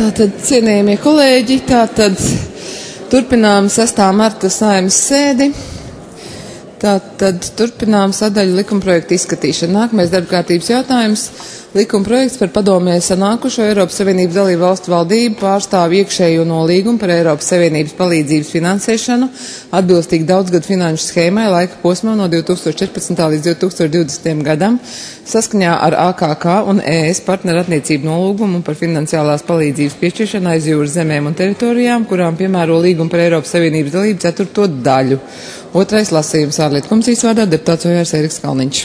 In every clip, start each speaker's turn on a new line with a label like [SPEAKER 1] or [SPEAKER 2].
[SPEAKER 1] Tātad, cienījamie kolēģi, turpinām 6. marta Saeimas sēdi. Turpinām sadaļu likumprojektu izskatīšanu. Nākamais darbkārtības jautājums - likumprojekts par padomē sanākušo Eiropas Savienības dalību valstu valdību pārstāvu iekšējo nolīgumu par Eiropas Savienības palīdzības finansēšanu atbilstīgi daudzgadu finanšu schēmai laika posmā no 2014. līdz 2020. gadam saskaņā ar AKK un ES partnerattiecību nolīgumu par finansiālās palīdzības piešķiršanu aiz jūras zemēm un teritorijām, kurām piemēro līgumu par Eiropas Savienības dalību 4. daļu. Otrais lasījums ārlietu komisijas vārdā deputāts Ojārs Eriks Kalniņš.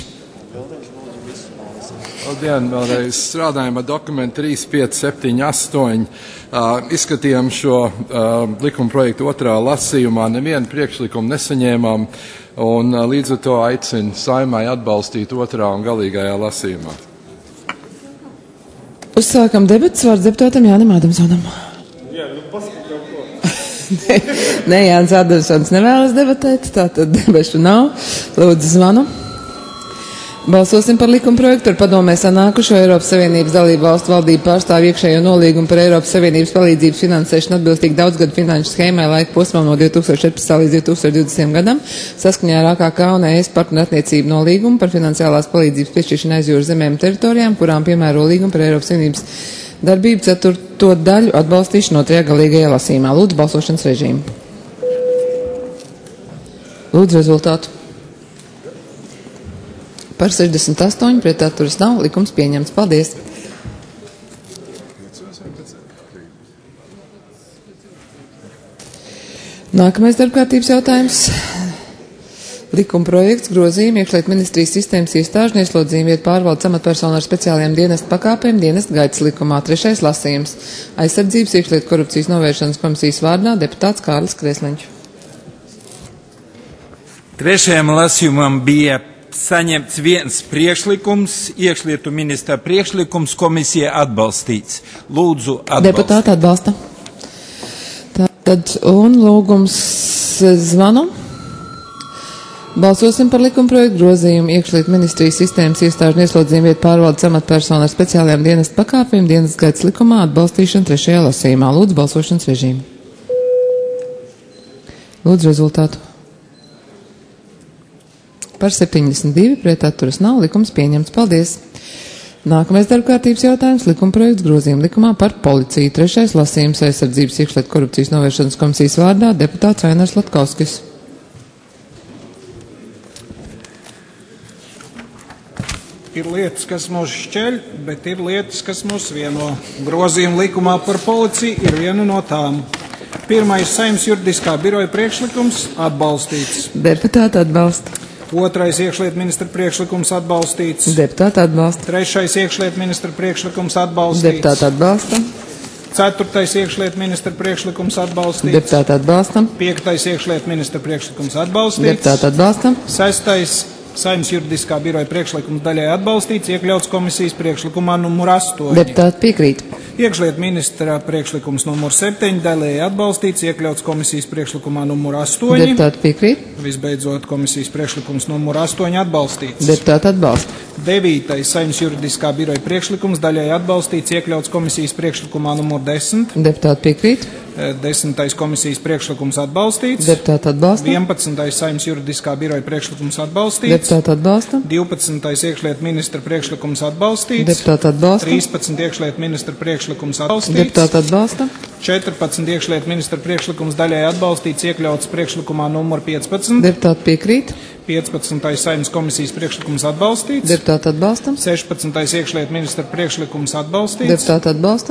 [SPEAKER 2] Labdien, vēlreiz strādājam ar dokumentu 3578. Izskatījām šo likuma projektu otrā lasījumā, nevienu priekšlikumu nesaņēmām, un līdz ar to aicinu Saeimai atbalstīt otrā un galīgajā lasījumā.
[SPEAKER 1] Uzsākam debatas, vārds deputātam Jānim Ādamsonam. Nē, Jānis Ādamsons nevēlas debatēt, tātad debašu nav. Lūdzu, zvanu. Balsosim par likumprojektu par padomē sanākušo Eiropas Savienības dalību valstu valdību pārstāvu iekšējo nolīgumu par Eiropas Savienības palīdzības finansēšanu atbilstīgi daudzgadu finanšu schēmai laika posmā no 2014. līdz 2020. gadam saskaņā ar AKK un ES partnerattiecību nolīgumu par finansiālās palīdzības piešķiršanu aiz jūras zemēm un teritorijām, kurām piemēro līgumu par Eiropas Savienības darbību 4. daļu atbalstīšanu otrajā galīgajā lasījumā. Lūdzu balsošanas režīmu. Lūdzu rezultātu. Par 68, pret atturas nav, likums pieņemts. Paldies. Nākamais darbkārtības jautājums. Likumprojekts grozījumi iekšlietu ministrijas sistēmas iestāžu un ieslodzījumu vietu pārvaldes amatpersonu ar speciālajiem dienestu pakāpēm dienestu gaitas likumā. 3. lasījums. Aizsardzības iekšlietu korupcijas novēršanas komisijas vārdā deputāts Kārlis Kresliņš.
[SPEAKER 3] 3. lasījumam bija saņemts viens priekšlikums, iekšlietu ministra priekšlikums, komisija atbalstīts. Lūdzu atbalstīt.
[SPEAKER 1] Deputāti atbalsta. Tātad, un lūgums zvanu. Balsosim par likumprojektu grozījumu iekšlietu ministrijas sistēmas iestāžu un ieslodzījumu vietu pārvaldes amatpersonu ar speciālajiem dienestu pakāpēm dienestu gaitas likumā atbalstīšanu 3. lasījumā. Lūdzu balsošanas režīmu. Lūdzu rezultātu. Par 72, pret atturas nav, likums pieņemts. Paldies. Nākamais darbkārtības jautājums - likumprojekts grozījuma likumā par policiju. 3. lasījums aizsardzības iekšlietu korupcijas novēršanas komisijas vārdā deputāts Ainars Latkovskis.
[SPEAKER 4] Ir lietas, kas mūs šķeļ, bet ir lietas, kas mūs vieno. Grozījuma likumā par policiju ir viena no tām. Pirmais Saeimas juridiskā biroja priekšlikums atbalstīts.
[SPEAKER 1] Deputāti atbalsta.
[SPEAKER 4] Otrais iekšlietu ministra priekšlikums atbalstīts.
[SPEAKER 1] Deputāti atbalsta.
[SPEAKER 4] Trešais iekšlietu ministra priekšlikums atbalstīts.
[SPEAKER 1] Deputāti atbalsta.
[SPEAKER 4] Ceturtais iekšlietu ministra priekšlikums atbalstīts.
[SPEAKER 1] Deputāti atbalsta.
[SPEAKER 4] Piektais iekšlietu ministra priekšlikums atbalstīts.
[SPEAKER 1] Deputāti atbalsta.
[SPEAKER 4] Sestais Saeimas juridiskā biroja priekšlikums daļai atbalstīts, iekļauts komisijas priekšlikumā numur 8.
[SPEAKER 1] Deputāti piekrīt.
[SPEAKER 4] Iekšlietu ministra priekšlikums numur 7 daļai atbalstīts, iekļauts komisijas priekšlikumā numur 8.
[SPEAKER 1] Deputāti piekrīt.
[SPEAKER 4] Visbeidzot, komisijas priekšlikums numur 8 atbalstīts.
[SPEAKER 1] Deputāti atbalsta.
[SPEAKER 4] 9. Saeimas juridiskā biroja priekšlikums daļai atbalstīts, iekļauts komisijas priekšlikumā numur 10.
[SPEAKER 1] Deputāti piekrīt.
[SPEAKER 4] 10. komisijas priekšlikums atbalstīts.
[SPEAKER 1] Deputāti atbalsta.
[SPEAKER 4] 11. Saeimas juridiskā biroja priekšlikums atbalstīts.
[SPEAKER 1] Deputāti atbalsta.
[SPEAKER 4] 12. iekšlietu ministra priekšlikums atbalstīts.
[SPEAKER 1] Deputāti atbalsta.
[SPEAKER 4] 13. iekšlietu ministra priekšlikums atbalstīts.
[SPEAKER 1] Deputāti atbalsta.
[SPEAKER 4] 14. iekšlietu ministra priekšlikums daļai atbalstīts, iekļauts priekšlikumā numur 15.
[SPEAKER 1] Deputāti piekrīt.
[SPEAKER 4] 15. Saeimas komisijas priekšlikums atbalstīts.
[SPEAKER 1] Deputāti atbalsta.
[SPEAKER 4] 16. iekšlietu ministra priekšlikums atbalstīts.
[SPEAKER 1] Deputāti atbalsta.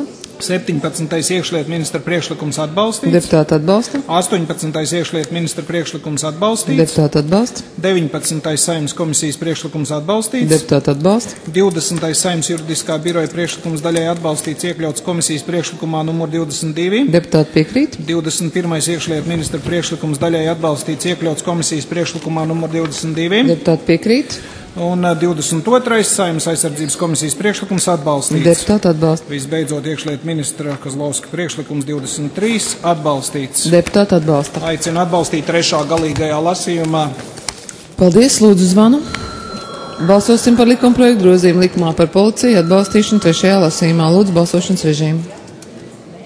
[SPEAKER 4] 17. iekšlietu ministra priekšlikums atbalstīts.
[SPEAKER 1] Deputāti atbalsta.
[SPEAKER 4] 18. iekšlietu ministra priekšlikums atbalstīts.
[SPEAKER 1] Deputāti atbalsta.
[SPEAKER 4] 19. Saeimas komisijas priekšlikums atbalstīts.
[SPEAKER 1] Deputāti atbalsta.
[SPEAKER 4] 20. Saeimas juridiskā biroja priekšlikums daļai atbalstīts, iekļauts komisijas priekšlikumā numur 22.
[SPEAKER 1] Deputāti piekrīt.
[SPEAKER 4] 21. iekšlietu ministra priekšlikums daļai atbalstīts, iekļauts komisijas priekšlikumā numur 22.
[SPEAKER 1] Deputāti piekrīt.
[SPEAKER 4] Un 22. Saeimas aizsardzības komisijas priekšlikums atbalstīts.
[SPEAKER 1] Deputāti atbalsta.
[SPEAKER 4] Visbeidzot, iekšlietu ministra Kozlovska priekšlikums 23 atbalstīts.
[SPEAKER 1] Deputāti atbalsta.
[SPEAKER 4] Aicinu atbalstīt 3. galīgajā lasījumā.
[SPEAKER 1] Paldies, lūdzu zvanu. Balsosim par likumprojektu grozījumu likumā par policiju atbalstīšanu 3. lasījumā. Lūdzu balsošanas režīmu.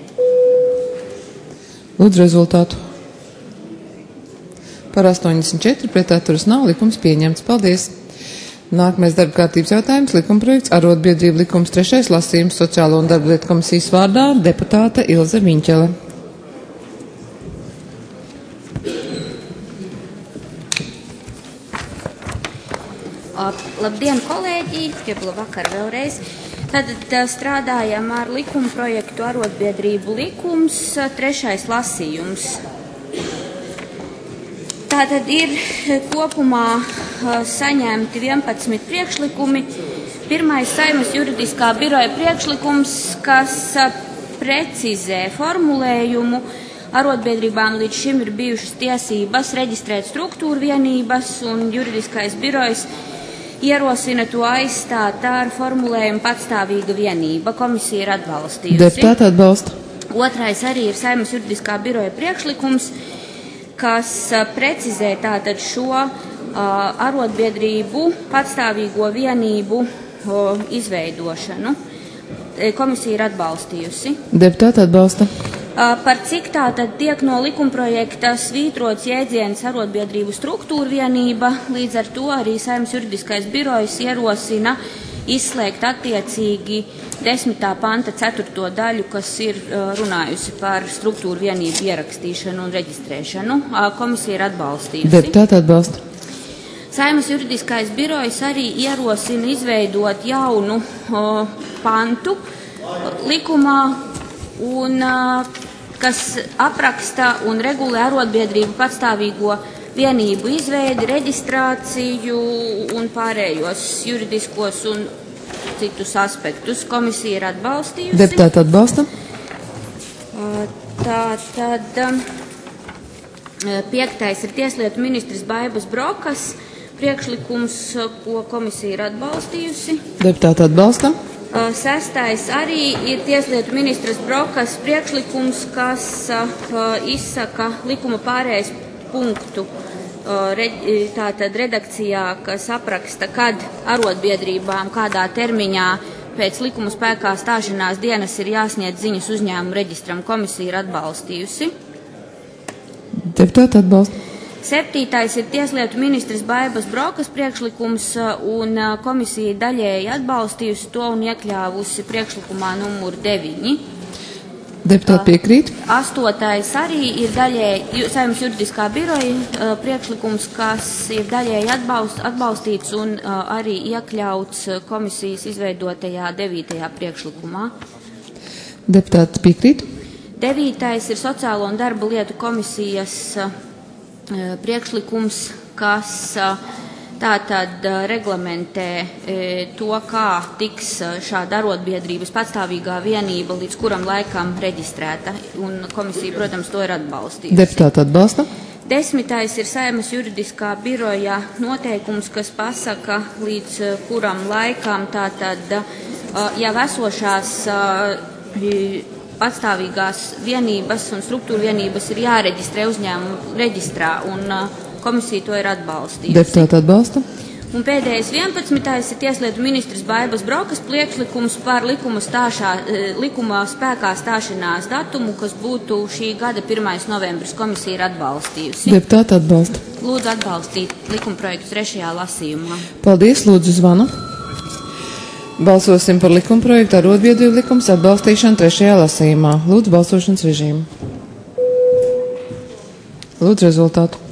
[SPEAKER 1] Lūdzu rezultātu. Par 84 pret atturas nav, likums pieņemts. Paldies! Nākamais darba kārtības jautājums, likumprojekts Arotbiedrību likums 3. lasījums Sociālo un darba lietu komisijas vārdā deputāte Ilze Viņķele.
[SPEAKER 5] Labdien, kolēģi! Labvakar vēlreiz. Tad strādājam ar likumprojektu Arotbiedrību likums 3. lasījums. Tātad ir kopumā saņemti 11 priekšlikumi. Pirmais Saeimas juridiskā biroja priekšlikums, kas precizē formulējumu. Arotbiedrībām līdz šim ir bijušas tiesības reģistrēt struktūru vienības, un juridiskais birojs ierosina to aizstāt ar formulējumu patstāvīga vienība. Komisija ir atbalstījusi.
[SPEAKER 1] Deputāti atbalsta.
[SPEAKER 5] Otrais arī ir Saeimas juridiskā biroja priekšlikums, kas precizē tātad šo arotbiedrību patstāvīgo vienību izveidošanu. Komisija ir atbalstījusi.
[SPEAKER 1] Deputāti atbalsta.
[SPEAKER 5] Par cik tātad tiek no likumprojekta svītrots jēdziens arotbiedrību struktūra vienība, līdz ar to arī Saeimas juridiskais birojs ierosina izslēgt attiecīgi 10. panta 4. daļu, kas ir runājusi par struktūru vienību ierakstīšanu un reģistrēšanu. Komisija ir atbalstījusi.
[SPEAKER 1] Deputāti atbalsta.
[SPEAKER 5] Saeimas juridiskais birojs arī ierosina izveidot jaunu pantu likumā, un kas apraksta un regulē arotbiedrību patstāvīgo vienību izveidi, reģistrāciju un pārējos juridiskos un citus aspektus. Komisija ir atbalstījusi.
[SPEAKER 1] Deputāti atbalsta.
[SPEAKER 5] Tātad 5. ir tieslietu ministrs Baibas Brokas priekšlikums, ko komisija ir atbalstījusi.
[SPEAKER 1] Deputāti atbalsta.
[SPEAKER 5] 6. arī ir tieslietu ministras Brokas priekšlikums, kas izsaka likuma pārējais punktu tātad redakcijā, kas apraksta, kad arotbiedrībām kādā termiņā pēc likuma spēkā stāšanās dienas ir jāsniedz ziņas uzņēmumu reģistram. Komisija ir atbalstījusi.
[SPEAKER 1] Deputāti atbalsta.
[SPEAKER 5] 7. ir tieslietu ministrs Baibas Brokas priekšlikums, un komisija daļēji atbalstījusi to un iekļāvusi priekšlikumā numur 9.
[SPEAKER 1] Deputāti piekrīt.
[SPEAKER 5] 8. arī ir daļēji Saeimas juridiskā biroja priekšlikums, kas ir daļēji atbalstīts un arī iekļauts komisijas izveidotajā 9. priekšlikumā.
[SPEAKER 1] Deputāti piekrīt.
[SPEAKER 5] 9. ir Sociālo un darba lietu komisijas priekšlikums, kas tātad reglamentē to, kā tiks šāda arotbiedrības patstāvīgā vienība līdz kuram laikam reģistrēta, un komisija, protams, to ir atbalstījusi.
[SPEAKER 1] Deputāti atbalsta.
[SPEAKER 5] 10. ir Saeimas juridiskā biroja noteikums, kas pasaka, līdz kuram laikam tātad jau esošās patstāvīgās vienības un struktūra vienības ir jāreģistrē uzņēmumu reģistrā, un komisija to ir atbalstījusi.
[SPEAKER 1] Deputāti atbalsta.
[SPEAKER 5] Un pēdējais 11. ir tieslietu ministrs Baibas Brokas priekšlikums par likuma spēkā stāšanās datumu, kas būtu šī gada 1. novembris. Komisija ir atbalstījusi.
[SPEAKER 1] Deputāti atbalsta.
[SPEAKER 5] Lūdzu atbalstīt likumprojektu 3. lasījumā.
[SPEAKER 1] Paldies, lūdzu zvanu. Balsosim par likumprojektu Arotbiedrību likums atbalstīšanu 3. lasījumā. Lūdzu balsošanas režīmu. Lūdzu rezultātu.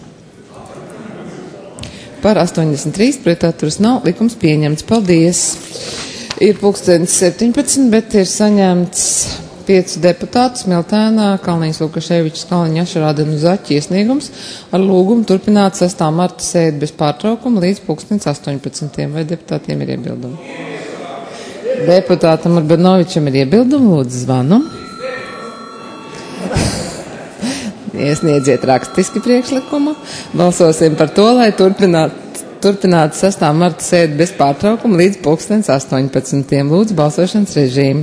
[SPEAKER 1] Par 83 pret atturas nav, likums pieņemts. Paldies. Ir 17, bet ir saņemts 5 deputātus Miltēnā, Kalniņas Lukaševičs, Kalniņa Ašarāda un Zaķi iesniegums ar lūgumu turpināt 6. marta sēdi bez pārtraukuma līdz 18. Vai deputātiem ir iebildumi? Deputātam Urbanovičam ir iebildumi, lūdzu zvanu. Iesniedziet rakstiski priekšlikumu. Balsosim par to, lai turpinātu 6. marta sēdi bez pārtraukuma līdz 18. Lūdzu balsošanas režīmu.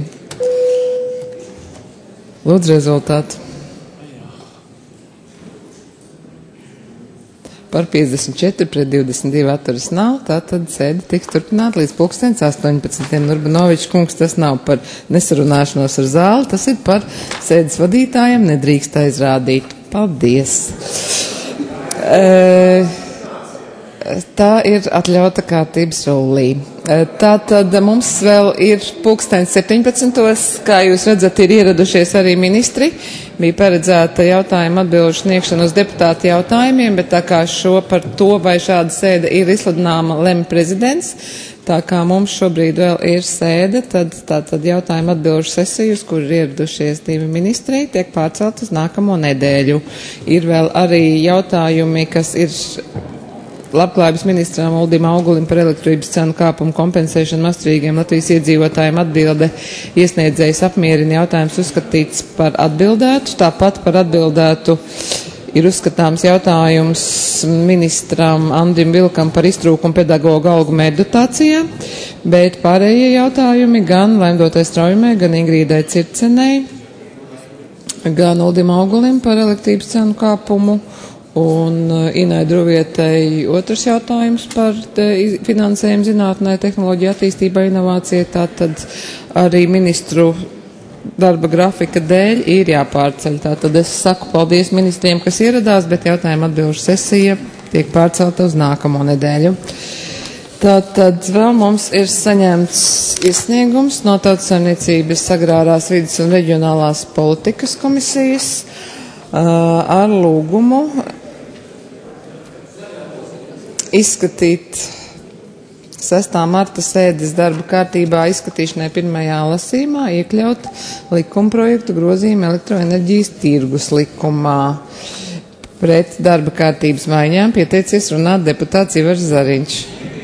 [SPEAKER 1] Lūdzu rezultātu. par 54 pret 22 atturas nav. Tātad sēde tiks turpināta līdz 18. Urbanovičs kungs, tas nav par nesarunāšanos ar zāli, tas ir par sēdes vadītājiem nedrīkst aizrādīt. Paldies! Tā ir atļauta kārtības rullī. Tātad mums vēl ir 17. Kā jūs redzat, ir ieradušies arī ministri. Bija paredzēta jautājuma atbilžu sniegšana uz deputātu jautājumiem, bet tā kā šo par to, vai šāda sēde ir izsludināma, lemj prezidents. Tā kā mums šobrīd vēl ir sēde, tad jautājuma atbilžu sesiju, uz kur ir ieradušies 2 ministri, tiek pārcelt uz nākamo nedēļu. Ir vēl arī jautājumi, kas ir Labklājības ministram Uldim Augulim par elektrības cenu kāpumu kompensēšanu mazturīgiem Latvijas iedzīvotājiem atbilde iesniedzējs apmierina jautājums uzskatīts par atbildētu. Tāpat par atbildētu ir uzskatāms jautājums ministram Andrim Vilkam par iztrūkumu pedagoģu algu mērķdotācijā, bet pārējie jautājumi gan Laimdotai Straujumai, gan Ingrīdai Circenei, gan Uldim Augulim par elektrības cenu kāpumu, un Inai Druvietai otrs jautājums par finansējumu zinātnē, tehnoloģiju attīstībai, inovācijai. Tātad arī ministru darba grafika dēļ ir jāpārceļ. Tātad es saku paldies ministriem, kas ieradās, bet jautājuma atbilžu sesija tiek pārcelta uz nākamo nedēļu. Tātad vēl mums ir saņemts iesniegums no Tautsaimniecības agrārās vides un reģionālās politikas komisijas ar lūgumu izskatīt 6. marta sēdes darba kārtībā izskatīšanai pirmajā lasījumā iekļaut likumprojektu grozījumu elektroenerģijas tirgus likumā. Pret darba kārtības maiņām pieteicies runāt deputāts Ivars Zariņš.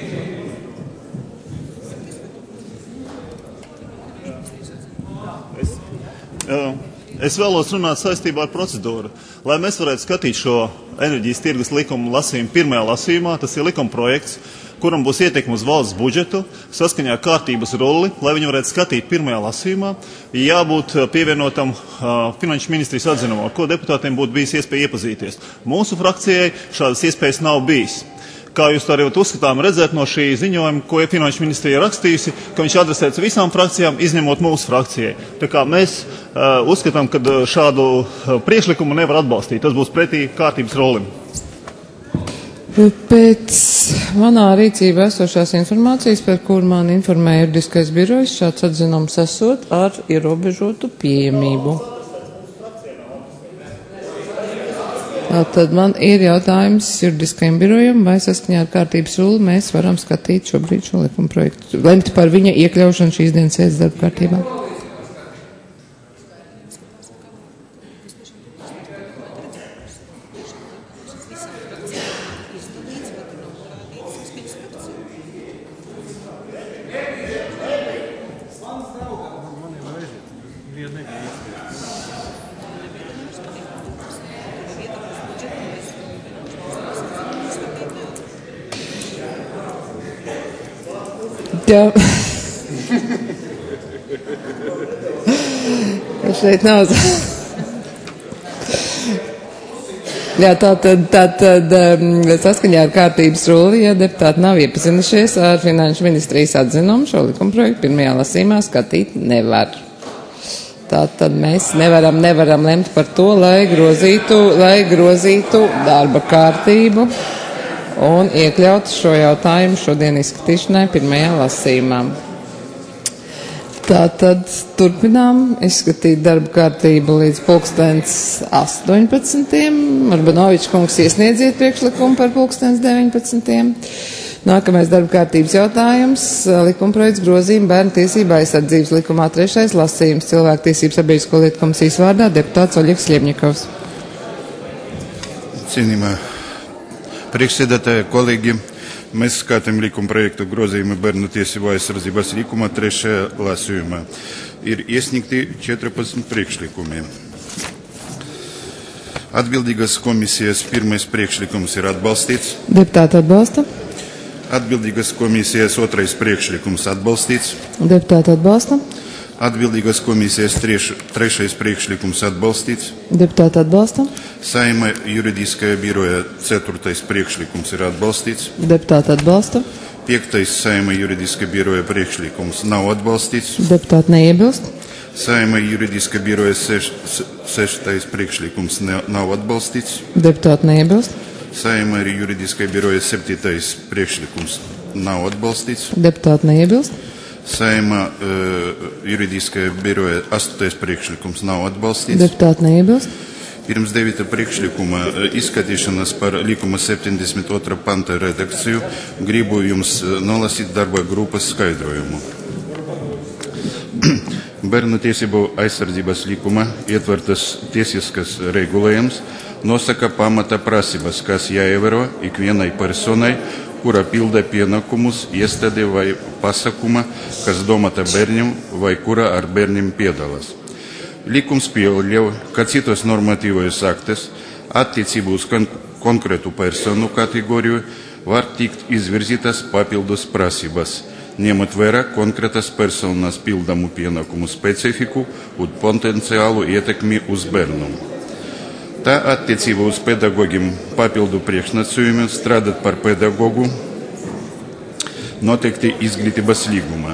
[SPEAKER 6] Es vēlos runāt saistībā ar procedūru. Lai mēs varētu skatīt šo enerģijas tirgus likumu lasījumu pirmajā lasījumā, tas ir likuma projekts, kuram būs ietekme uz valsts budžetu, saskaņā kārtības rulli, lai viņi varētu skatīt pirmajā lasījumā, jābūt pievienotam finanšu ministrijas atzinumam, ar ko deputātiem būtu bijis iespēja iepazīties. Mūsu frakcijai šādas iespējas nav bijis. Kā jūs to arī uzskatām redzēt no šī ziņojuma, ko finanšu ministrija rakstījusi, ka viņš adresēts visām frakcijām, izņemot mūsu frakcijai. Tā kā mēs uzskatām, ka šādu priekšlikumu nevar atbalstīt. Tas būs pretī kārtības rolim.
[SPEAKER 1] Pēc manā rīcībā esošās informācijas, par kur man informēja juridiskais birojs, šāds atzinums esot ar ierobežotu pieejamību. Tad man ir jautājums juridiskajam birojam, vai saskaņā ar kārtības rulli mēs varam skatīt šobrīd šo likuma projektu, lemt par viņa iekļaušanu šīs dienas sēdes darba kārtībā. Jā. Šeit nav. Jā, tātad saskaņā ar kārtības rulli, ja deputāti nav iepazinušies ar finanšu ministrijas atzinumu, šo likumprojektu pirmajā lasījumā skatīt nevar. Tātad mēs nevaram lemt par to, lai grozītu darba kārtību un iekļaut šo jautājumu šodien izskatīšanai pirmajā lasījumā. Tātad turpinām izskatīt darba kārtību līdz 18. Urbanovičs kungs iesniedziet priekšlikumu par 19. Nākamais darba kārtības jautājums - likumprojekts grozījuma bērnu tiesību aizsardzības likumā 3. lasījums cilvēktiesību sabiedrisko lietu komisijas vārdā deputāts Oļegs Sliebņikovs.
[SPEAKER 7] Cienījamā priekšsēdētāja, kolēģi, mēs skatām likuma projektu grozījumu bērnu tiesību aizsardzības likumā 3. lasījumā. Ir iesniegti 14 priekšlikumi. Atbildīgas komisijas pirmais priekšlikums ir atbalstīts.
[SPEAKER 1] Deputāti atbalsta.
[SPEAKER 7] Atbildīgas komisijas otrais priekšlikums atbalstīts.
[SPEAKER 1] Deputāti atbalsta.
[SPEAKER 7] Atbildīgās komisijas trešais priekšlikums atbalstīts.
[SPEAKER 1] Deputāti atbalsta.
[SPEAKER 7] Saima juridiskajā biroja ceturtais priekšlikums ir atbalstīts.
[SPEAKER 1] Deputāti atbalsta.
[SPEAKER 7] Piektais Saima juridiskā biroja priekšlikums nav atbalstīts.
[SPEAKER 1] Deputāti neiebilst.
[SPEAKER 7] Saima juridiskā biroja seštais priekšlikums nav atbalstīts.
[SPEAKER 1] Deputāti neiebilst.
[SPEAKER 7] Saima arī juridiskā biroja septītais priekšlikums nav atbalstīts.
[SPEAKER 1] Deputāti neiebilst.
[SPEAKER 7] Saima juridiskā biroja astotais priekšlikums nav atbalstīts.
[SPEAKER 1] Deputāti neiebilst.
[SPEAKER 7] Pirms 9. priekšlikuma izskatīšanas par likuma 72. panta redakciju gribu jums nolasīt darba grupas skaidrojumu. Bērnu tiesību aizsardzības likuma ietvertas tiesiskas regulējums nosaka pamata prasības, kas jāievēro ikvienai personai, kura pilda pienākumus iestāde vai pasākuma, kas domāta bērniem vai kura ar bērniem piedalās. Likums pieļauj, ka citos normatīvos aktos attiecībā uz konkrētu personu kategoriju var tikt izvirzītas papildus prasības, ņemot vērā konkrētas personas pildamu pienākumu specifiku un potenciālu ietekmi uz bērnu. Tā attiecībā uz pedagogiem papildu priekšnosacījumiem strādāt par pedagogu noteikti izglītības līgumā.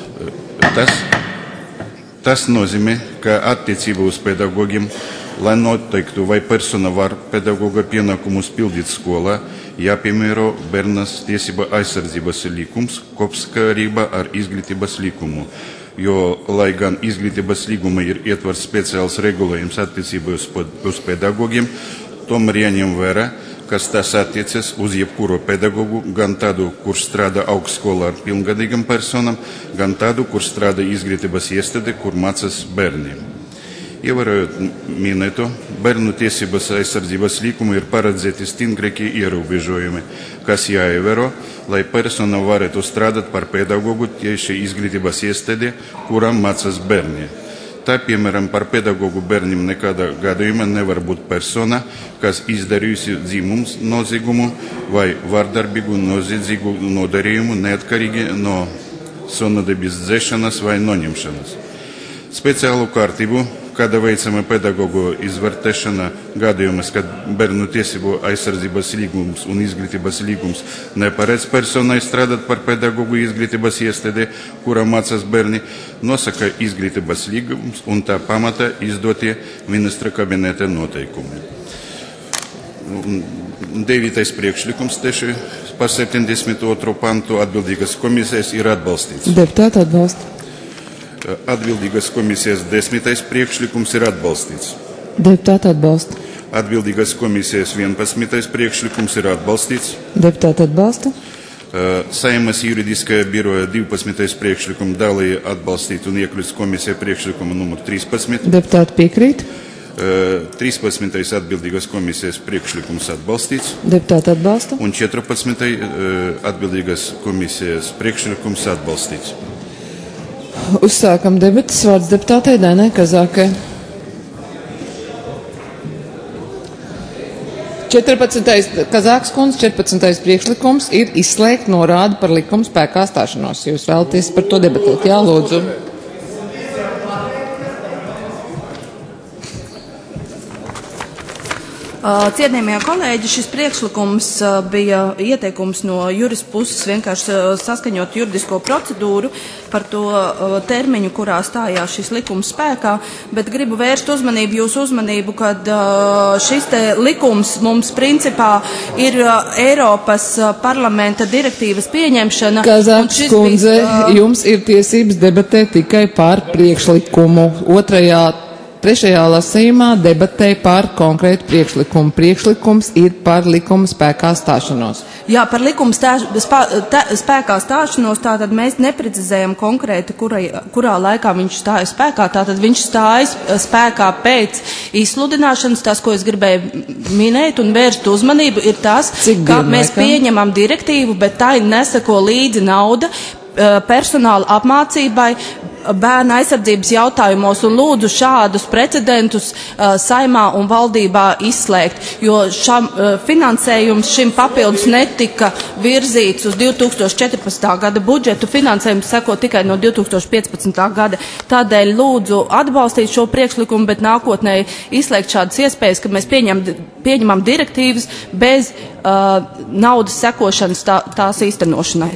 [SPEAKER 7] Tas nozīmē, ka attiecībā uz pedagogiem, lai noteiktu, vai persona var pedagoga pienākumus pildīt skolā, jāpiemēro bērnas tiesība aizsardzības likums kopsakarībā ar izglītības likumu, jo, lai gan izglītības līguma ir ietvars speciāls regulējums attiecībā uz pedagogiem, tomēr jāņem vērā, kas tas attiecas uz jebkuru pedagogu, gan tādu, kurš strādā augstskolā ar pilngadīgam personam, gan tādu, kurš strādā izglītības iestādē, kur mācās bērniem. Ievērojot minēto, bērnu tiesības aizsardzības likumu ir paredzēti stingrākie ierobežojumi, kas jāievēro, lai persona varētu strādāt par pedagogu tieši izglītības iestādē, kurām mācās bērni. Tā, piemēram, par pedagogu bērniem nekādā gadījumā nevar būt persona, kas izdarījusi dzimums noziegumu vai vardarbīgu noziedzīgu nodarījumu neatkarīgi no sonodarbības dzēšanas vai noņemšanas. Speciālu kārtību, kāda veicama pedagogu izvērtēšana gadījumus, kad bērnu tiesību aizsardzības līgums un izglītības līgums neparedz personai strādāt par pedagogu izglītības iestādē, kurā mācās bērni, nosaka izglītības līgums un tā pamata izdotie ministra kabineta noteikumi. 9. priekšlikums tieši par 72. pantu atbildīgas komisijas ir atbalstīts.
[SPEAKER 1] Deputāti atbalsta.
[SPEAKER 7] Atbildīgas komisijas 10. priekšlikums ir atbalstīts.
[SPEAKER 1] Deputāti atbalsta.
[SPEAKER 7] Atbildīgas komisijas 11. priekšlikums ir atbalstīts.
[SPEAKER 1] Deputāti atbalsta.
[SPEAKER 7] Saimas juridiskajā biroja 12. priekšlikumu dalīja atbalstīt un iekļūt komisija priekšlikumu numur 13.
[SPEAKER 1] Deputāti piekrīt.
[SPEAKER 7] 13. atbildīgas komisijas priekšlikums atbalstīts.
[SPEAKER 1] Deputāti atbalsta.
[SPEAKER 7] Un 14. atbildīgas komisijas priekšlikums atbalstīts.
[SPEAKER 1] Uzsākam debatas. Vārds deputātei Dainai Kazākai. 14. Kazākas kundze, 14. priekšlikums ir izslēgt norādi par likuma spēkā stāšanos. Jūs vēlaties par to debatēt? Jā, lūdzu.
[SPEAKER 8] Cienījamie kolēģi, šis priekšlikums bija ieteikums no jurista puses vienkārši saskaņot juridisko procedūru par to termiņu, kurā stājās šis likums spēkā, bet gribu vērst jūsu uzmanību, kad šis te likums mums principā ir Eiropas parlamenta direktīvas pieņemšana.
[SPEAKER 1] Kazākas kundze, jums ir tiesības debatēt tikai par priekšlikumu. Trešajā lasījumā debatē par konkrētu priekšlikumu. Priekšlikums ir par likuma spēkā stāšanos.
[SPEAKER 8] Jā, par likuma spēkā stāšanos, tātad mēs neprecizējam konkrēti, kurā laikā viņš stājas spēkā. Tātad viņš stājas spēkā pēc izsludināšanas. Tas, ko es gribēju minēt un vērst uzmanību, ir tas, ka mēs pieņemam direktīvu, bet tai nesako līdzi nauda personāla apmācībai, bērnu aizsardzības jautājumos un lūdzu šādus precedentus Saimā un valdībā izslēgt, jo finansējums šim papildus netika virzīts uz 2014. gada budžetu, finansējums seko tikai no 2015. gada. Tādēļ lūdzu atbalstīt šo priekšlikumu, bet nākotnē izslēgt šādas iespējas, ka mēs pieņemam direktīvas bez naudas sekošanas tās īstenošanai.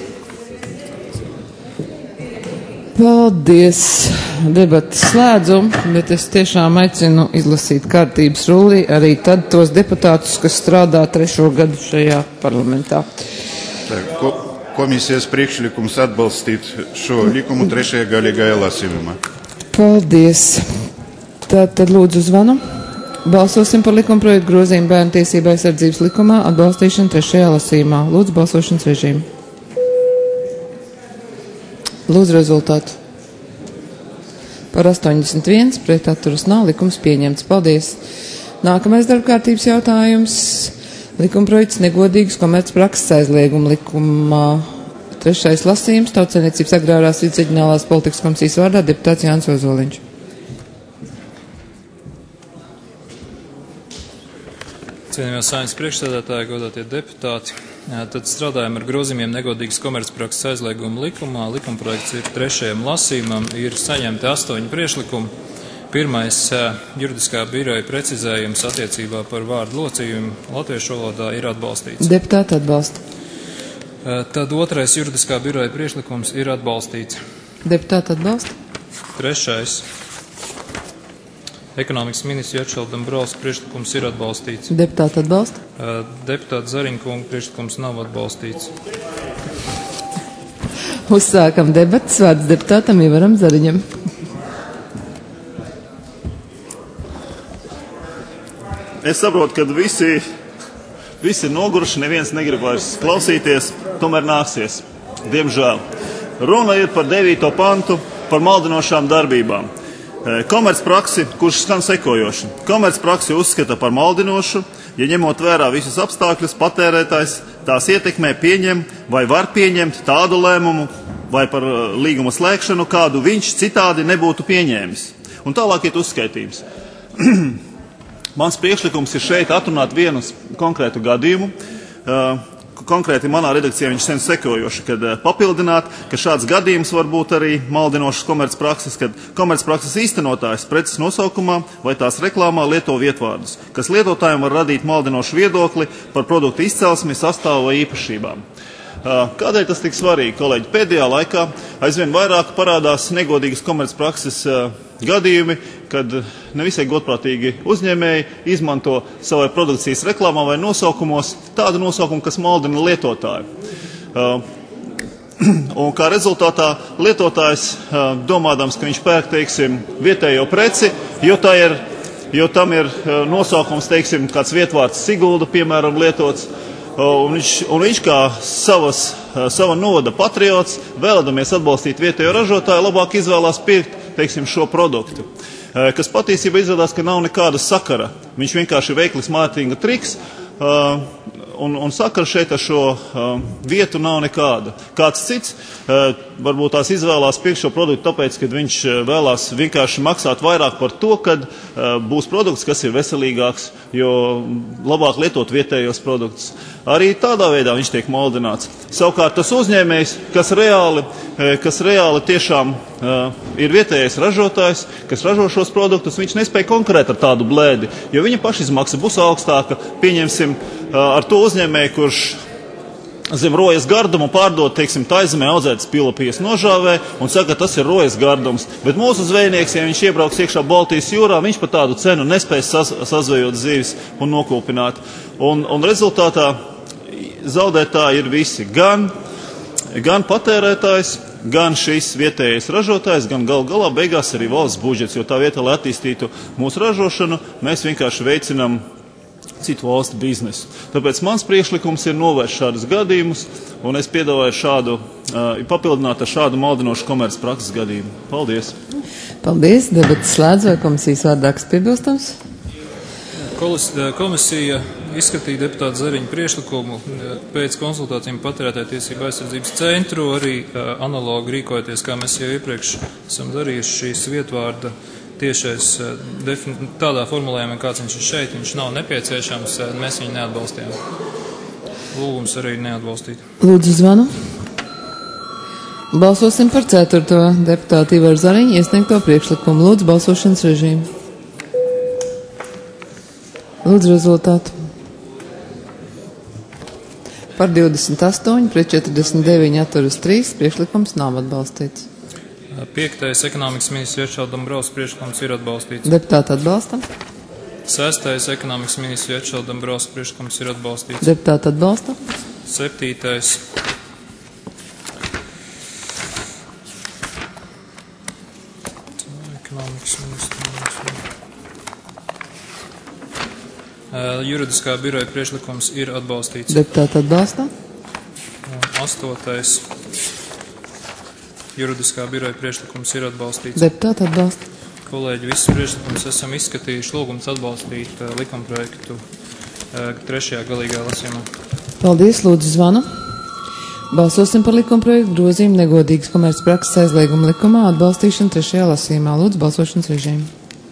[SPEAKER 1] Paldies! Debatas slēdzu, bet es tiešām aicinu izlasīt kārtības rullī arī tad tos deputātus, kas strādā 3. gadu šajā parlamentā.
[SPEAKER 7] Komisijas priekšlikums atbalstīt šo likumu 3. galīgajā lasījumā.
[SPEAKER 1] Paldies! Tad lūdzu zvanu. Balsosim par likumprojektu grozījumu bērnu tiesību aizsardzības likumā atbalstīšanu 3. lasījumā. Lūdzu balsošanas režīmu. Lūdzu rezultātu. Par 81, pret atturas nav, likums pieņemts. Paldies. Nākamais darbkārtības jautājums. Likumprojekts negodīgas komercprakses aizlieguma likumā. 3. lasījums. Tautsaimniecības agrārās vides reģionālās politikas komisijas vārdā deputāts Jānis Ozoliņš.
[SPEAKER 9] Cienījamie Saeimas priekšsēdētāji, godātie deputāti, tad strādājam ar grozījumiem negodīgas komercprakses aizlieguma likumā. Likumprojekts ir 3. lasījumam, ir saņemti 8 priekšlikumi. Pirmais juridiskā biroja precizējums attiecībā par vārdu locījumu latviešu valodā ir atbalstīts.
[SPEAKER 1] Deputāti atbalsta.
[SPEAKER 9] Tad otrais juridiskā biroja priekšlikums ir atbalstīts.
[SPEAKER 1] Deputāti atbalsta.
[SPEAKER 9] Trešais. Ekonomikas ministrs Ječela Dombrovska priekšlikums ir atbalstīts.
[SPEAKER 1] Deputāti atbalsta.
[SPEAKER 9] Deputāta Zariņkunga priekšlikums nav atbalstīts.
[SPEAKER 1] Uzsākam debatas. Vārds deputātam Ivaram Zariņam.
[SPEAKER 6] Es saprotu, ka visi ir noguruši, neviens negrib vairs klausīties, tomēr nāksies. Diemžēl. Runa ir par 9. pantu, par maldinošām darbībām. Komercpraksi, kurš skan sekojoši. Komercpraksi uzskata par maldinošu, ja ņemot vērā visus apstākļus, patērētājs tās ietekmē pieņem vai var pieņemt tādu lēmumu vai par līguma slēgšanu, kādu viņš citādi nebūtu pieņēmis. Un tālāk ir uzskaitījums. Mans priekšlikums ir šeit atrunāt vienu konkrētu gadījumu. Konkrēti manā redakcijā viņš sen sekojoši, kad papildināt, ka šāds gadījums var būt arī maldinošas komercprakses, kad komercprakses īstenotājs preces nosaukumā vai tās reklāmā lieto vietvārdus, kas lietotājiem var radīt maldinošu viedokli par produktu izcelsmi, sastāvu vai īpašībām. Kādēļ tas tik svarīgi, kolēģi? Pēdējā laikā aizvien vairāk parādās negodīgas komercprakses gadījumi, kad nevisai godprātīgi uzņēmēji izmanto savai produkcijas reklāmā vai nosaukumos tādu nosaukumu, kas maldina lietotāju. Un kā rezultātā lietotājs, domādams, ka viņš pērk, teiksim, vietējo preci, jo tam ir nosaukums, teiksim, kāds vietvārds Sigulda, piemēram, lietots, un viņš kā sava novada patriots, vēlamies atbalstīt vietējo ražotāju, labāk izvēlās pirkt, teiksim, šo produktu, kas patiesībā izrādās, ka nav nekāda sakara. Viņš vienkārši ir veiklis mārketinga triks, un sakara šeit ar šo vietu nav nekāda. Kāds cits varbūt tās izvēlās pirkt šo produktu, tāpēc, ka viņš vēlās vienkārši maksāt vairāk par to, kad būs produkts, kas ir veselīgāks, jo labāk lietot vietējos produktus. Arī tādā veidā viņš tiek maldināts. Savukārt tas uzņēmējs, kas reāli tiešām ir vietējais ražotājs, kas ražo šos produktus, viņš nespēja konkurēt ar tādu blēdi, jo viņa pašizmaksa būs augstāka. Pieņemsim ar to uzņēmēju, kurš zem rojas gardumu pārdod, teiksim, Taizemē audzētas pilapijas nožāvē un saka, tas ir rojas gardums. Bet mūsu zvejnieks, ja viņš iebrauks iekšā Baltijas jūrā, viņš par tādu cenu nespēs sazvejot zivis un nokūpināt. Un rezultātā zaudētāji ir visi. Gan patērētājs, gan šis vietējais ražotājs, gan galā beigās arī valsts budžets, jo tā vietā, lai attīstītu mūsu ražošanu, mēs vienkārši veicinām citu valstu biznesu. Tāpēc mans priekšlikums ir novērst šādus gadījumus, un es piedāvāju papildināt ar šādu maldinošu komercprakses gadījumu. Paldies!
[SPEAKER 1] Paldies! Debatas slēdz vai komisijas vārdā kas piebilstams?
[SPEAKER 9] Komisija izskatīt deputāta Zariņa priekšlikumu pēc konsultācijām patērētāju tiesību aizsardzības centru, arī analogi rīkojoties, kā mēs jau iepriekš esam darījuši šīs vietvārda tiešais tādā formulējumā, kāds viņš ir šeit, viņš nav nepieciešams, mēs viņu neatbalstījām. Lūgums arī neatbalstīt.
[SPEAKER 1] Lūdzu zvanu. Balsosim par 4. deputātu Ivaru Zariņu iesniegto priekšlikumu. Lūdzu balsošanas režīmu. Lūdzu rezultātu. Par 28, pret 49 atturas 3, priekšlikums nav atbalstīts.
[SPEAKER 9] 5. ekonomikas ministrs Vjačeslava Dombrovska priekšlikums ir atbalstīts.
[SPEAKER 1] Deputāti atbalsta.
[SPEAKER 9] 6. ekonomikas ministrs Vjačeslava Dombrovska priekšlikums ir atbalstīts.
[SPEAKER 1] Deputāti atbalsta.
[SPEAKER 9] 7. ekonomikas ministrs. Juridiskā biroja priekšlikums ir atbalstīts.
[SPEAKER 1] Deputāti atbalsta.
[SPEAKER 9] 8. Juridiskā biroja priekšlikums ir atbalstīts.
[SPEAKER 1] Deputāti atbalsta.
[SPEAKER 9] Kolēģi, visus priekšlikumus esam izskatījuši. Lūgums atbalstīt likumprojektu 3. galīgā lasījumā.
[SPEAKER 1] Paldies, lūdzu zvanu. Balsosim par likumprojektu grozījumu negodīgas komercprakses aizlieguma likumā atbalstīšanu 3. lasījumā. Lūdzu balsošanas režīmu.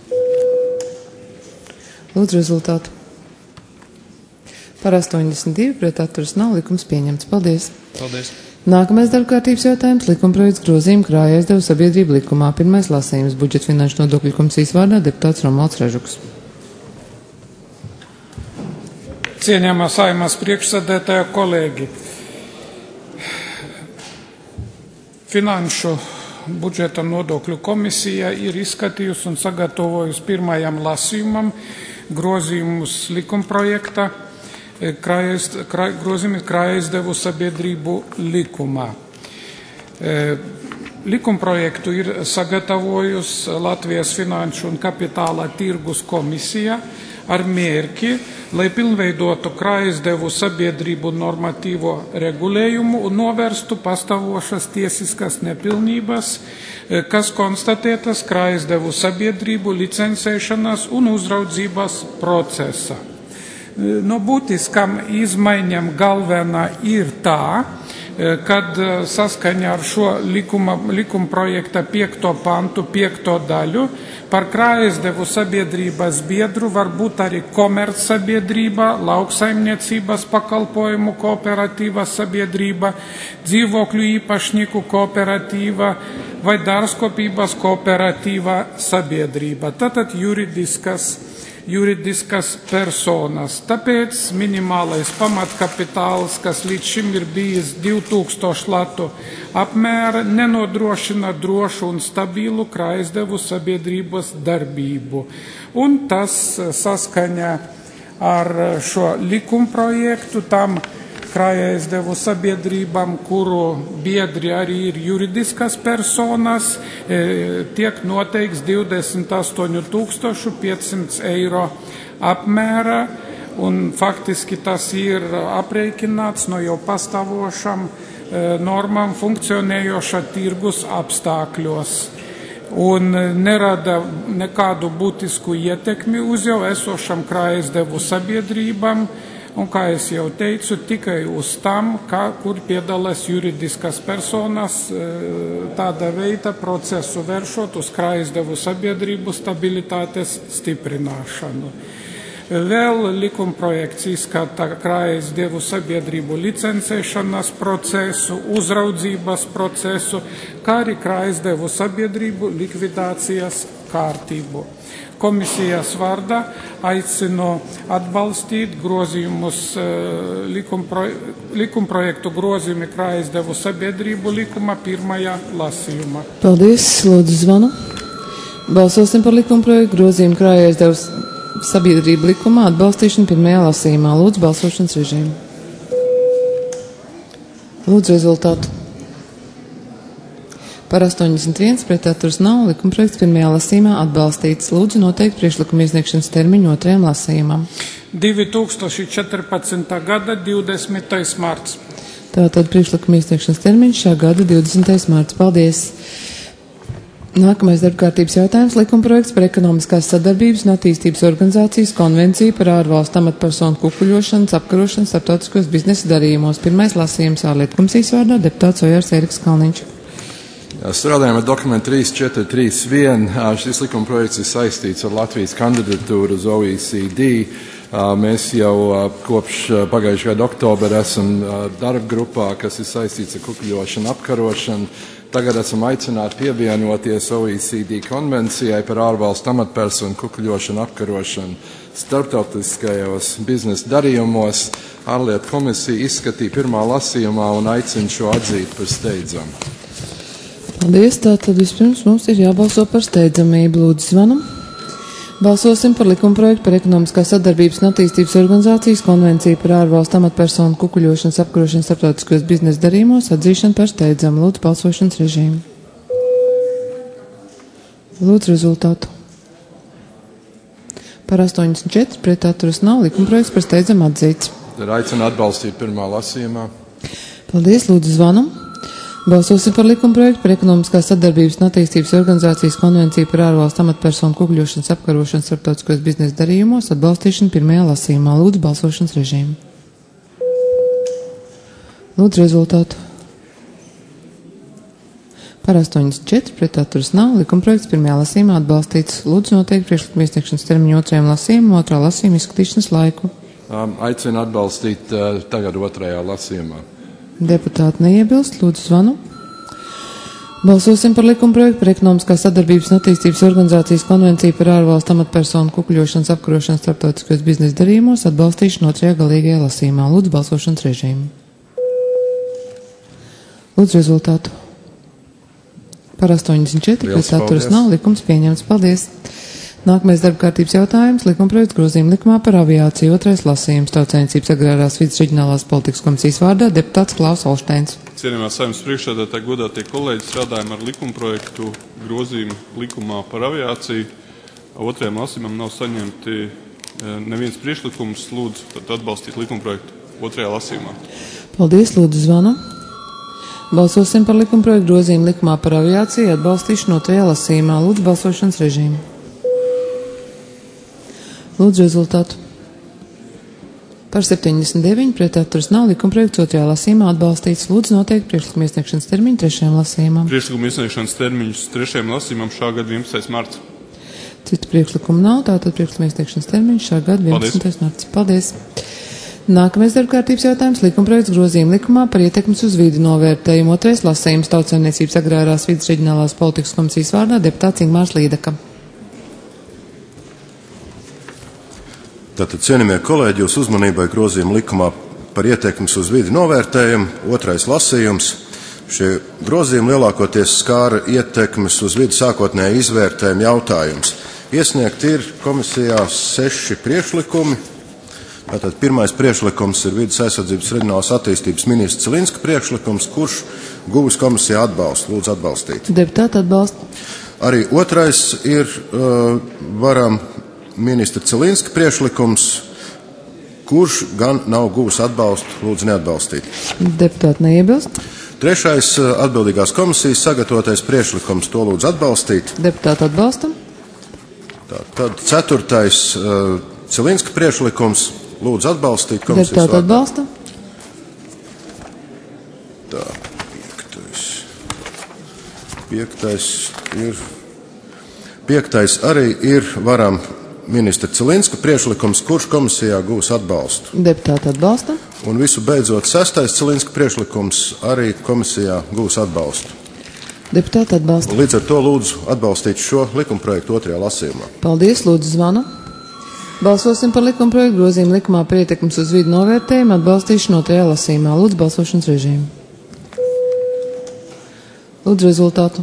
[SPEAKER 1] Lūdzu rezultātu. Par 82 pret atturas nav, likums pieņemts. Paldies.
[SPEAKER 9] Paldies.
[SPEAKER 1] Nākamais darbkārtības jautājums - likumprojekts grozījumu krāja aizdevu sabiedrību likumā. Pirmais lasījums - budžeta finanšu nodokļu komisijas vārdā deputāts Romualds Režuks.
[SPEAKER 4] Cienījamā Saeimas priekšsēdētāja kolēģi, Finanšu budžeta nodokļu komisija ir izskatījusi un sagatavojusi pirmajam lasījumam grozījumus likumprojekta grozījumi krājizdevu sabiedrību likumā. Likumprojektu ir sagatavojusi Latvijas Finanšu un kapitāla tirgus komisija ar mērķi, lai pilnveidotu krājizdevu sabiedrību normatīvo regulējumu un novērstu pastāvošas tiesiskas nepilnības, kas konstatētas krājizdevu sabiedrību licencēšanas un uzraudzības procesa. No būtiskām izmaiņām galvenā ir tā, kad saskaņā ar šo likumprojekta 5. pantu 5. daļu par krājizdevu sabiedrības biedru var būt arī komercsabiedrība, lauksaimniecības pakalpojumu kooperatīva sabiedrība, dzīvokļu īpašnieku kooperatīva vai dārzkopības kooperatīva sabiedrība. Tātad juridiskas personas. Tāpēc minimālais pamatkapitāls, kas līdz šim ir bijis 2000 latu apmēra, nenodrošina drošu un stabilu krājizdevu sabiedrības darbību. Un tas saskaņā ar šo likumprojektu tam krājizdevu sabiedrībām, kuru biedri arī ir juridiskas personas, tiek noteikts 28 500 eiro apmēra, un faktiski tas ir aprēķināts no jau pastāvošām normām funkcionējoša tirgus apstākļos un nerada nekādu būtisku ietekmi uz jau esošam krājizdevu sabiedrībām. Un, kā es jau teicu, tikai uz tam, kur piedalās juridiskas personas, tāda veida procesu vēršot uz krājizdevu sabiedrību stabilitātes stiprināšanu. Vēl likumprojekts izskata krājizdevu sabiedrību licencēšanas procesu, uzraudzības procesu, kā arī krājizdevu sabiedrību likvidācijas kārtību. Komisijas vārdā aicinu atbalstīt grozījumus likumprojektu grozījumi krājizdevu sabiedrību likuma pirmajā lasījumā.
[SPEAKER 1] Paldies, lūdzu zvanu. Balsosim par likumprojektu grozījumu krājizdevu sabiedrību likumā atbalstīšanu pirmajā lasījumā. Lūdzu balsošanas režīmu. Lūdzu rezultātu. Par 81 pret atturas nav, likumprojekts pirmajā lasījumā atbalstīts. Lūdzu noteikt priekšlikuma iesniegšanas termiņu 2. lasījumam.
[SPEAKER 4] 2014. gada 20. marts.
[SPEAKER 1] Tātad priekšlikuma iesniegšanas termiņš šā gada 20. marts. Paldies. Nākamais darbkārtības jautājums - likumprojekts par ekonomiskās sadarbības un attīstības organizācijas konvenciju par ārvalstu amatpersonu kukuļošanas apkarošanu starptautiskos biznesa darījumos. Pirmais lasījums ārlietu komisijas vārdā deputāts Ojārs Eriks Kalniņš.
[SPEAKER 2] Strādājam ar dokumentu 3431. Šis likumprojekts ir saistīts ar Latvijas kandidatūru uz OECD. Mēs jau kopš pagājušā gada oktobra esam darba grupā, kas ir saistīts ar kukuļošanu apkarošanu. Tagad esam aicināti pievienoties OECD konvencijai par ārvalstu amatpersonu kukuļošanu apkarošanu starptautiskajos biznesa darījumos. Ārlietu komisija izskatīja pirmā lasījumā un aicina šo atzīt par steidzamu.
[SPEAKER 1] Paldies, tātad vispirms mums ir jābalso par steidzamību. Lūdzu, zvanam. Balsosim par likumprojektu par ekonomiskās sadarbības un attīstības organizācijas konvenciju par ārvalstu amatpersonu kukuļošanas apkarošanu starptautiskos biznesa darījumos atzīšanu par steidzamu. Lūdzu, balsošanas režīmu. Lūdzu, rezultātu. Par 84, pret atturas nav, likumprojekts par steidzamu atzīts.
[SPEAKER 2] Tad aicinu atbalstīt pirmā lasījumā.
[SPEAKER 1] Paldies, lūdzu, zvanam. Balsosim par likumprojektu par ekonomiskās sadarbības un attīstības organizācijas konvenciju par ārvalstu amatpersonu kukuļošanas apkarošanu starptautiskos biznesa darījumos atbalstīšanu pirmajā lasījumā. Lūdzu, balsošanas režīmu. Lūdzu, rezultātu. Par 84, pret atturas nav, likumprojekts pirmajā lasījumā atbalstīts. Lūdzu, noteikti priekšlikuma iesniegšanas termiņu otrajam lasījumam, otrā lasījuma izskatīšanas laiku.
[SPEAKER 2] Aicinu atbalstīt tagad otrajā lasījumā.
[SPEAKER 1] Deputāti neiebilst, lūdzu zvanu. Balsosim par likumprojektu par ekonomiskās sadarbības un attīstības organizācijas konvenciju par ārvalstu amatpersonu kukuļošanas apkarošanu starptautiskos biznesa darījumos atbalstīšanu otrajā galīgajā lasījumā. Lūdzu, balsošanas režīmu. Lūdzu, rezultātu. Par 84, pret atturas nav, likums pieņemts. Paldies. Nākamais darbkārtības jautājums - likumprojekts grozījuma likumā par aviāciju. Otrais lasījums - Tautsainicības agrārās vides reģionālās politikas komisijas vārdā deputāts Klaus Olšteins.
[SPEAKER 10] Cienījamā Saeimas priekšsēdētāji, godātie kolēģi, strādājam ar likumprojektu grozījumu likumā par aviāciju. Otrajam lasījumam nav saņemti neviens priekšlikums. Lūdzu atbalstīt likumprojektu otrajā lasījumā.
[SPEAKER 1] Paldies, lūdzu zvanu. Balsosim par likumprojektu grozījumu likumā par aviāciju atbalstīšanu otrajā lasījumā. Lūdzu, balsošanas režīmu. Lūdzu, rezultātu. Par 79, pret atturas nav, likumprojekts otrajā lasījumā atbalstīts. Lūdzu, noteikti priekšlikuma iesniegšanas termiņu trešajam lasījumam.
[SPEAKER 10] Priekšlikuma iesniegšanas termiņus trešajam lasījumam šā gada 11. marts.
[SPEAKER 1] Citu priekšlikumu nav, tātad priekšlikuma iesniegšanas termiņš šā gada 11. marts. Paldies. Nākamais darbkārtības jautājums - likumprojekts grozījuma likumā par ietekmes uz vidi novērtējumu. Otrais lasījums - Tautsaimniecības agrārās vides reģionālās politikas komisijas vārdā deputāts Ingmārs Līdaka.
[SPEAKER 11] Tātad, cienījamie kolēģi, jūs uzmanībai grozījuma likumā par ietekmes uz vidi novērtējumu, otrais lasījums. Šie grozījumi lielākoties skāra ietekmes uz vidi sākotnēji izvērtējumu jautājums. Iesniegt ir komisijā 6 priekšlikumi. Tātad pirmais priekšlikums ir vides aizsardzības reģionālās attīstības ministra Cilinska priekšlikums, kurš guvis komisijā atbalstu. Lūdzu atbalstīt.
[SPEAKER 1] Deputāti atbalsta.
[SPEAKER 11] Arī otrais ir varam ministra Cilinska priekšlikums, kurš gan nav guvis atbalstu. Lūdzu neatbalstīt.
[SPEAKER 1] Deputāti neiebilst.
[SPEAKER 11] Trešais atbildīgās komisijas sagatavotais priekšlikums, to lūdzu atbalstīt.
[SPEAKER 1] Deputāti atbalsta.
[SPEAKER 11] Tad ceturtais Cilinska priekšlikums, lūdzu atbalstīt.
[SPEAKER 1] Deputāti atbalsta.
[SPEAKER 11] Tā, piektais arī ir varam ministra Cilinska priekšlikums, kurš komisijā gūs atbalstu.
[SPEAKER 1] Deputāti atbalsta.
[SPEAKER 11] Un visu beidzot sestais Cilinska priekšlikums arī komisijā gūs atbalstu.
[SPEAKER 1] Deputāti atbalsta.
[SPEAKER 11] Līdz ar to lūdzu atbalstīt šo likumprojektu otrajā lasījumā.
[SPEAKER 1] Paldies, lūdzu zvanu. Balsosim par likumprojektu grozījumu likumā par ietekmes uz vidi novērtējumu atbalstīšanu otrajā lasījumā. Lūdzu balsošanas režīmu. Lūdzu rezultātu.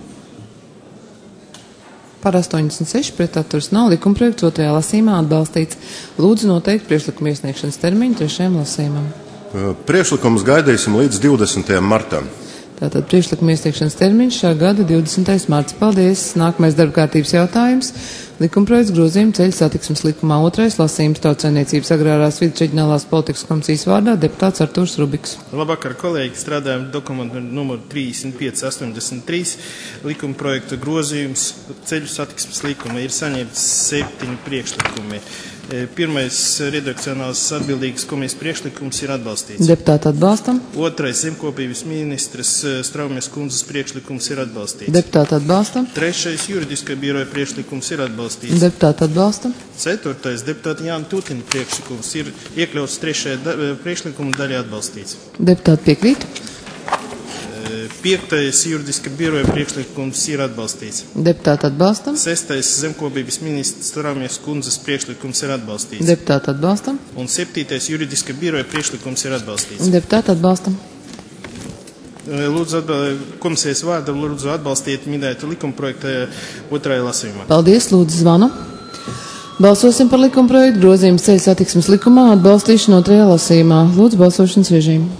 [SPEAKER 1] Par 86, pret atturas nav, likumprojekts otrajā lasījumā atbalstīts. Lūdzu noteikti priekšlikuma iesniegšanas termiņu trešajam lasījumam.
[SPEAKER 11] Priekšlikumus gaidīsim līdz 20. martam.
[SPEAKER 1] Tātad priekšlikuma iesniegšanas termiņš šā gada 20. marts. Paldies. Nākamais darba kārtības jautājums. Likumprojekts grozījuma ceļu satiksmes likumā 2. lasījums Tautsaimniecības agrārās vides reģionālās politikas komisijas vārdā deputāts Artūrs Rubiks.
[SPEAKER 12] Labvakar, kolēģi. Strādājam dokumentu numuru 3583. Likumprojekta grozījums ceļu satiksmes likuma ir saņemts 7 priekšlikumi. Pirmais redakcionāls atbildīgas komisijas priekšlikums ir atbalstīts.
[SPEAKER 1] Deputāti atbalstam.
[SPEAKER 12] Otrais zemkopības ministras Straumes kundzes priekšlikums ir atbalstīts.
[SPEAKER 1] Deputāti atbalstam.
[SPEAKER 12] Trešais juridiskā biroja priekšlikums ir atbalstīts.
[SPEAKER 1] Deputāti atbalstam.
[SPEAKER 12] Ceturtais deputāta Jāna Tutina priekšlikums ir iekļauts trešajā priekšlikuma daļā atbalstīts.
[SPEAKER 1] Deputāti piekrīt.
[SPEAKER 12] Piektais juridiskā biroja priekšlikums ir atbalstīts.
[SPEAKER 1] Deputāti atbalstam.
[SPEAKER 12] Sestais zemkopības ministrs Straumes kundzes priekšlikums ir atbalstīts.
[SPEAKER 1] Deputāti atbalstam.
[SPEAKER 12] Un septītais juridiskā biroja priekšlikums ir atbalstīts.
[SPEAKER 1] Deputāti atbalstam.
[SPEAKER 12] Lūdzu, komisijas vārdā lūdzu atbalstīt minētu likumprojektu otrajā lasījumā.
[SPEAKER 1] Paldies, lūdzu zvanu. Balsosim par likumprojektu grozījumu ceļu satiksmes likumā atbalstīšanu otrajā lasījumā. Lūdzu balsošanas režīmu.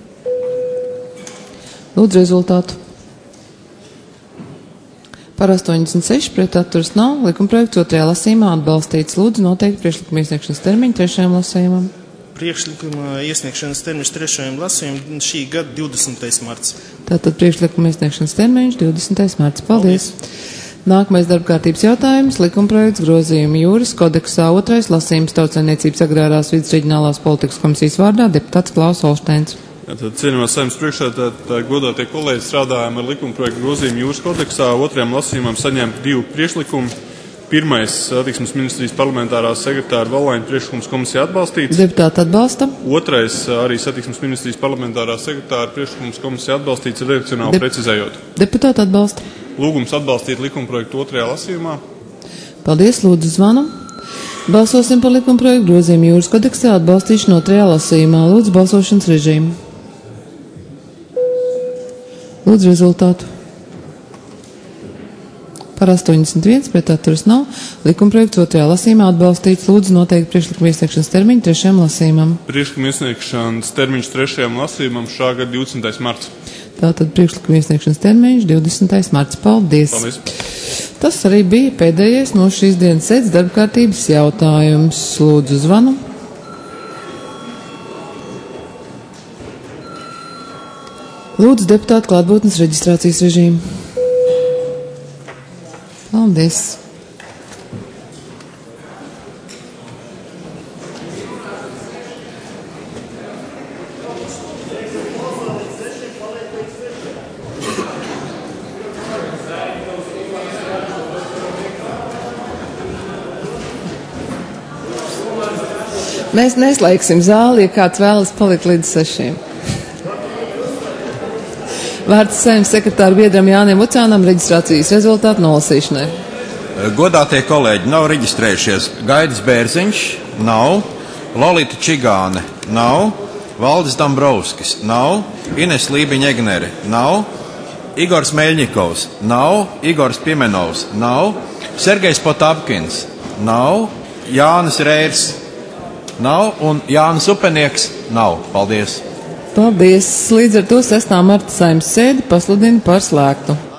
[SPEAKER 1] Lūdzu rezultātu. Par 86 pret atturas nav. Likumprojekts otrajā lasījumā atbalstīts. Lūdzu noteikti priekšlikuma iesniegšanas termiņu trešajam lasījumam.
[SPEAKER 12] Priekšlikuma iesniegšanas termiņš trešajam lasījumam šī gada 20. marts.
[SPEAKER 1] Tātad priekšlikuma iesniegšanas termiņš 20. marts. Paldies. Nākamais darbkārtības jautājums. Likumprojekts grozījuma jūras kodeksā 2. lasījums Tautsaimniecības agrārās vides reģionālās politikas komisijas vārdā deputāts Klaus Olšteins.
[SPEAKER 10] Tad cienījumā saimnes priekšsēdētāji, godātie kolēģi, strādājam ar likumprojektu grozījumu jūras kodeksā. Otrajam lasījumam saņemt 2 priekšlikumi. Pirmais satiksmes ministrijas parlamentārās sekretāra Valaina priekšlikums komisija atbalstīts.
[SPEAKER 1] Deputāti atbalsta.
[SPEAKER 10] Otrais arī satiksmes ministrijas parlamentārās sekretāra priekšlikums komisija atbalstīts redakcionāli precizējot.
[SPEAKER 1] Deputāti atbalsta.
[SPEAKER 10] Lūgums atbalstīt likumprojektu otrajā lasījumā.
[SPEAKER 1] Paldies, lūdzu zvanu. Balsosim par likumprojektu grozījumu jūras kodeksā atbalstīšanu otrajā lasījumā. Lūdzu balsošanas režīmu. Lūdzu rezultātu. Par 81 pret atturas nav. Likumprojekts otrajā lasījumā atbalstīts. Lūdzu noteikti priekšlikuma iesniegšanas termiņu trešajam lasījumam.
[SPEAKER 10] Priekšlikuma iesniegšanas termiņš trešajam lasījumam šā gada 20. marts.
[SPEAKER 1] Tātad priekšlikuma iesniegšanas termiņš 20. marts. Paldies.
[SPEAKER 10] Paldies.
[SPEAKER 1] Tas arī bija pēdējais no šīs dienas sēdes darbkārtības jautājums. Lūdzu zvanu. Lūdzu deputātu klātbūtnes reģistrācijas režīmu. Paldies. Mēs neslēgsim zāli, ja kāds vēlas palikt līdz 6. Vārds saimnes sekretāra biedram Jānim Lucānam reģistrācijas rezultātu nolasīšanai.
[SPEAKER 13] Godātie kolēģi, nav reģistrējušies Gaidis Bērziņš, nav, Lolita Čigāne, nav, Valdis Dambrovskis, nav, Ines Lībiņa-Egnere, nav, Igors Meļņikovs, nav, Igors Pimenovs, nav, Sergejs Potapkins, nav, Jānis Reirs, nav un Jānis Upenieks nav. Paldies!
[SPEAKER 1] Paldies! Līdz ar to 6. marta saimnes sēdi pasludina par slēgtu.